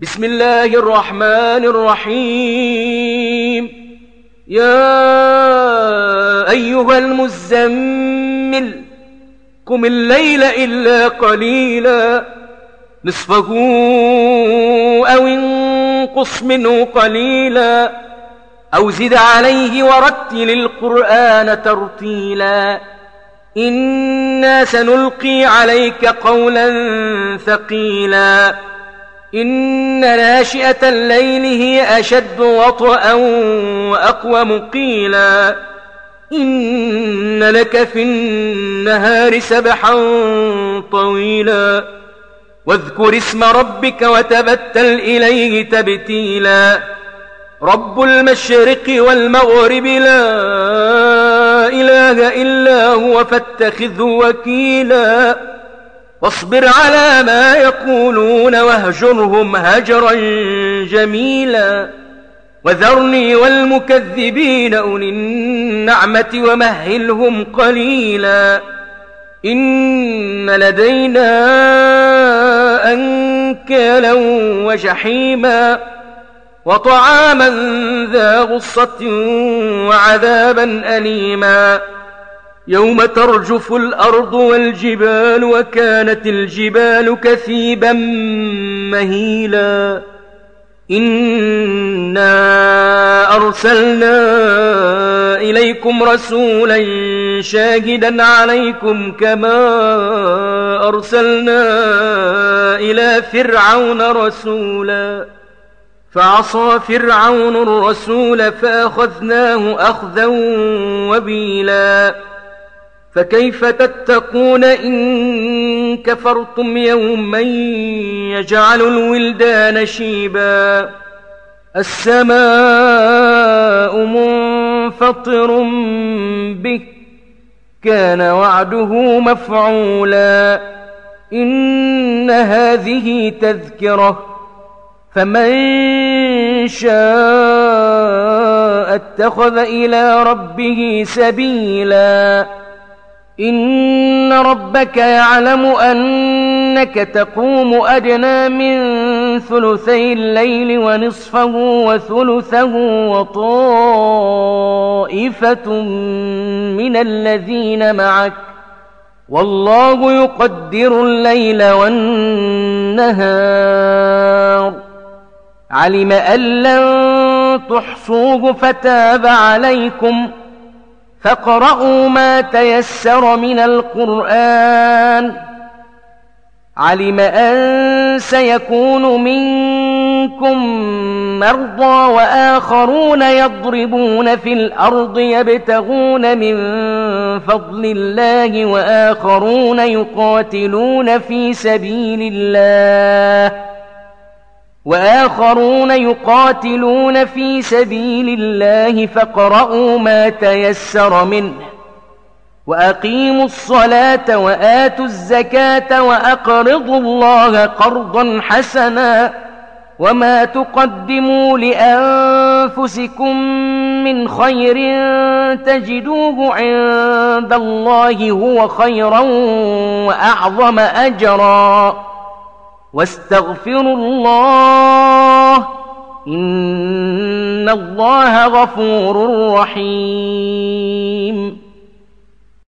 بسم الله الرحمن الرحيم. يا أيها المزمل قم الليل إلا قليلا نصفه أو انقص منه قليلا أو زد عليه ورتل القرآن ترتيلا إنا سنلقي عليك قولا ثقيلا إن ناشئة الليل هي أشد وطئا وأقوم قيلا إن لك في النهار سبحا طويلا واذكر اسم ربك وتبتل إليه تبتيلا رب المشرق والمغرب لا إله إلا هو فاتخذه وكيلا واصبر على ما يقولون واهجرهم هجرا جميلا وذرني والمكذبين أولي النعمة ومهلهم قليلا إن لدينا أنكالا وجحيما وطعاما ذا غصة وعذابا أليما يوم ترجف الأرض والجبال وكانت الجبال كثيبا مهيلا إنا أرسلنا إليكم رسولا شاهدا عليكم كما أرسلنا إلى فرعون رسولا فعصى فرعون الرسول فأخذناه أخذا وبيلا فكيف تتقون إن كفرتم يوما يجعل الولدان شيبا السماء منفطر به كان وعده مفعولا إن هذه تذكرة فمن شاء اتخذ إلى ربه سبيلا إن ربك يعلم أنك تقوم أدنى من ثلثي الليل ونصفه وثلثه وطائفة من الذين معك والله يقدر الليل والنهار علم أن لن تحصوه فتاب عليكم فاقرؤوا ما تيسر من القرآن علم أن سيكون منكم مرضى وآخرون يضربون في الأرض يبتغون من فضل الله وآخرون يقاتلون في سبيل الله فاقرؤوا ما تيسر منه وأقيموا الصلاة وآتوا الزكاة وأقرضوا الله قرضا حسنا وما تقدموا لأنفسكم من خير تجدوه عند الله هو خيرا وأعظم أجرا واستغفروا الله إن الله غفور رحيم